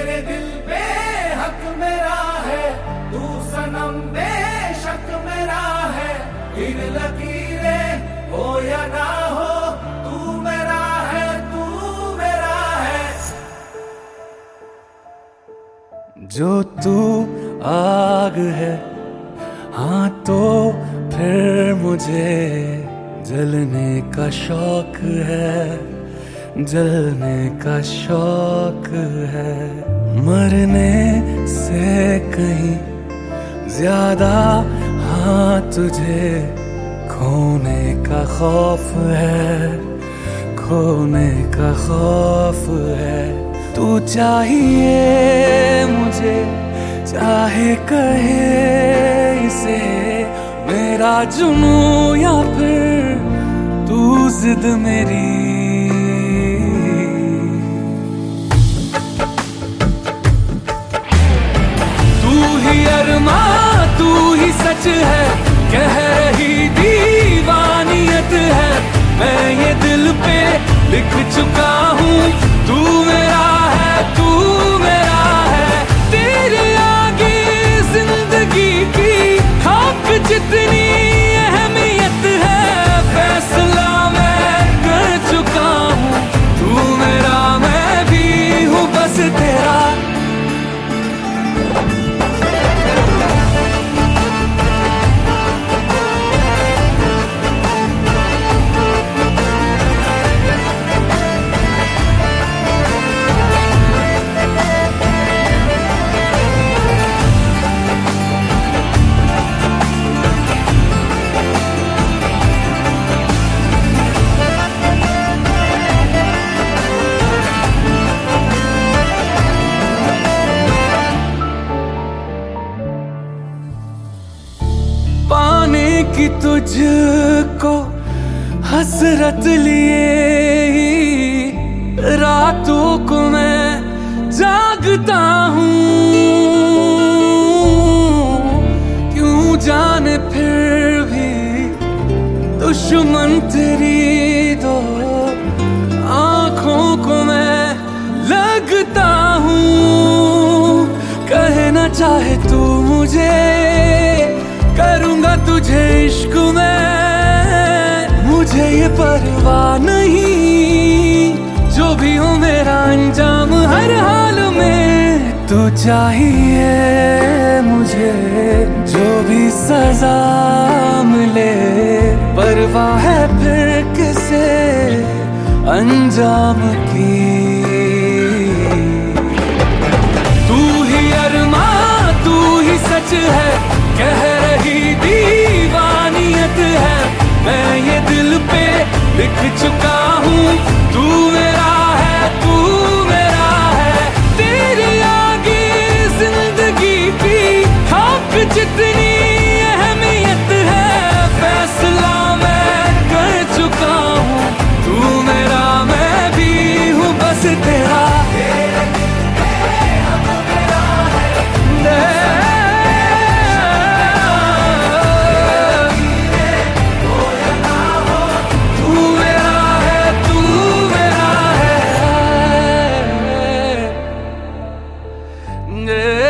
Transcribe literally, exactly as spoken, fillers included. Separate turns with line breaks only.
मेरे दिल पे हक मेरा है, तू सनम बेशक मेरा है। इन लकीरें हो या ना हो, तू मेरा है, तू मेरा है।
जो तू आग है, हाँ तो फिर मुझे जलने का शौक है, जलने का शौक है। मरने से कहीं ज्यादा हाँ तुझे खोने का खौफ है, खोने का खौफ है। तू चाहिए मुझे, चाहे कहे इसे मेरा जुनू या फिर तू जिद मेरी। तू ही अरमा, तू ही सच है, कह रही दीवानियत है। मैं ये दिल पे लिख चुका हूँ, तू मेरा है, तू मेरा है। तेरे आगे जिंदगी की खाक जितनी अहमियत है। फैसला मैं कर चुका हूँ, तू मेरा मैं भी हूँ बस तेरा। पाने की तुझको हसरत लिए ही रातों को मैं जागता हूँ। क्यों जाने फिर भी दुश्मन तेरी दो आँखों को मैं लगता हूँ। कहना चाहे तू मुझे, करूंगा तुझे इश्क में, मुझे ये परवाह नहीं। जो भी हो मेरा अंजाम हर हाल में। तू चाहिए मुझे, जो भी सजा मिले, परवाह है फिर किसे अंजाम की। तू ही अरमा, तू ही सच है, कह रही दीवानियत है। मैं ये दिल पे लिख चुका हूँ, तू मेरा है, तू मेरा है। तेरे आगे जिंदगी की खाक जितनी अहमियत है। फैसला मैं कर चुका हूँ, तू मेरा मैं भी हूँ बस तेरा। Yeah.